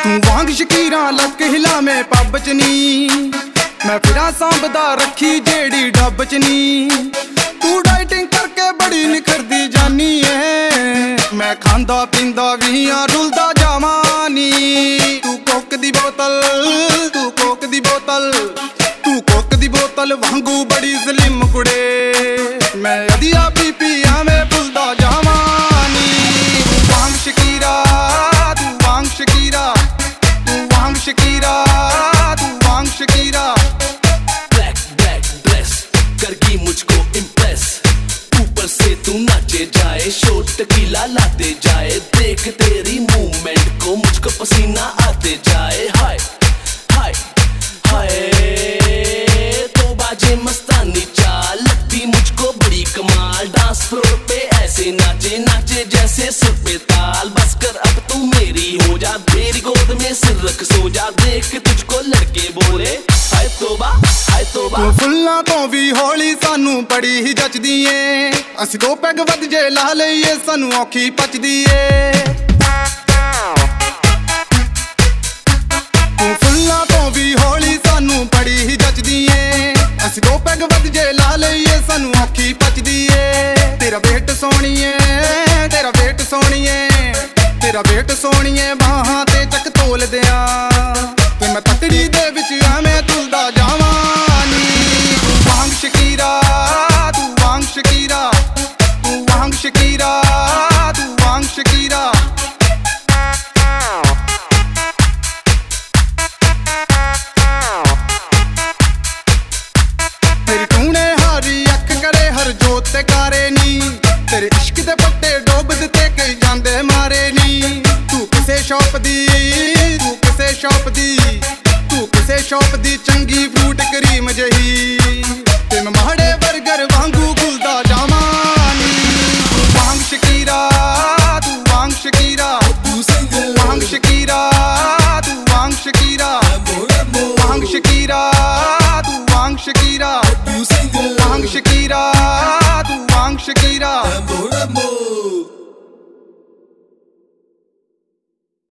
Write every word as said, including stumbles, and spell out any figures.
तू वांग Shakira luck हिला में पब च नी, मैं फिरा सांभदा रखी जेड़ी डब च नी। तू डाइटिंग करके बड़ी निखरदी जानी है, मैं खांदा पींदा भी हाँ रुलदा जावानी। तू कोक दी बोतल तू कोक दी बोतल तू कोक दी बोतल वांगू बड़ी ज़लीम कुड़े, मैं अदिया पी पी आवे भुलदा जावानी। वांग शकीरा तू वांग शकीरा तू वांग शकीरा तू वांग शकीरा। ब्लैक ब्लैक ड्रेस करगी मुझको इम्प्रेस, ऊपर से तू नाचे जाए शॉट टीला लाते जाए, देख तेरी मूवमेंट को मुझको पसीना आते जाए। हाय हाय हाय तो बाजे मस्तानी चाल लगती मुझको बड़ी कमाल, डांस फ्लोर पे ऐसे नाचे नाचे जैसे सुर पे ताल। बस कर अब तू मेरी हो जा, तेरी गोद में सिर रख सो जा, देख तुझको लड़के बोले हाय तोबा हाय तोबा। तू फुल्लां तो भी हौली सानू बड़ी ही जचदी ए, असीं दो पैग वध जे ला लईए सानू औखी पचदी ए। तू फुल्लां तो भी हौली सानू बड़ी ही जचदी ए, असीं दो पैग वध जे ला लईए सानू औखी पचदी ए। तेरा वेट सोहणीए तेरा वेट सोहणीए तेरा वेट सोहणीए बाहां ते चक तोल दियां, ते मैं तकड़ी दे विच एवें तुलदा जावानी। तू वांग शकीरा तू वांग शकीरा तू वांग शकीरा तू वांग शकीरा। तेरी टूने हारी अख करे हर जोत ते कारे नी, तेरे इश्क दे पट्टे डोब दिते कई जांदे मारे नी। तू किसे शॉप दी तू किसे शॉप दी तू किसे शॉप दी चंगी फ्रूट करीम जही, ते मैं माड़े बर्गर वांगू घुलदा जावानी। तू वांग शकीरा तू वांग शकीरा तू वांग शकीरा तू वांग शकीरा वांग शकीरा तू वांग शकीरा वांग शकीरा तू वांग शकीरा।